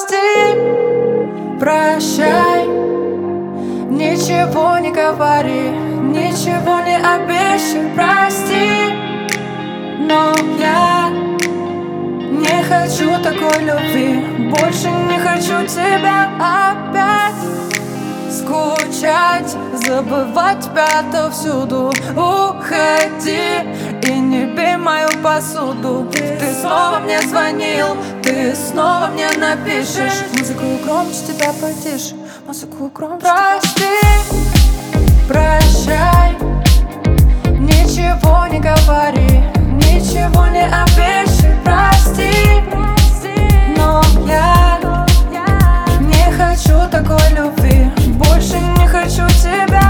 прости, прощай. Ничего не говори, ничего не обещай, прости. Но я не хочу такой любви, больше не хочу тебя опять. Скучать, забывать тебя отовсюду. Уходи и не бей мою посуду. Ты снова мне звонил, ты снова мне напишешь. Музыку громче, тебя потише, музыку громче. Прости, прощай. Ничего не говори, ничего не обещай, прости. Но я не хочу такой любви, больше не хочу тебя.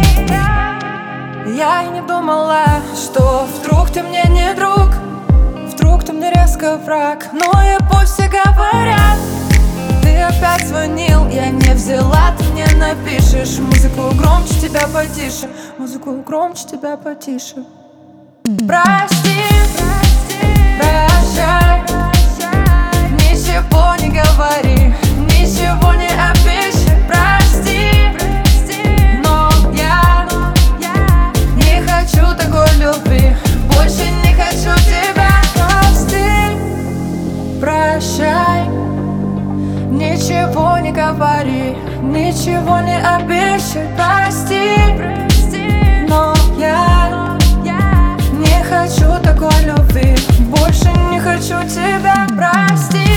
Я и не думала, что вдруг ты мне не друг, вдруг ты мне резко враг. Но и пусть все говорят, ты опять звонил, я не взяла, ты мне напишешь. Музыку громче, тебя потише, музыку громче, тебя потише. Прости, прощай. Ничего не говори, ничего не обещай, прости. Но я не хочу такой любви, больше не хочу тебя. Прости, прощай. Ничего не говори, ничего не обещай, прости. Но я не хочу такой любви, больше не хочу тебя. Прости,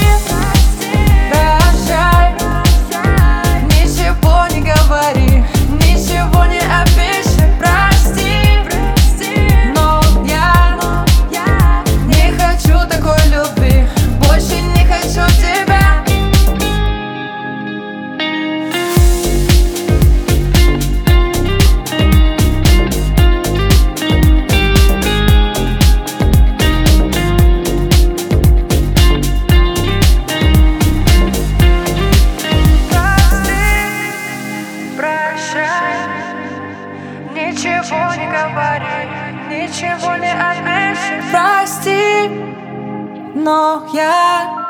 прощай. Ничего не говори, ничего не обещай, прости. Но я не хочу такой любви, больше не хочу тебя. Ничего не говори, ничего не обещай, прости. Но я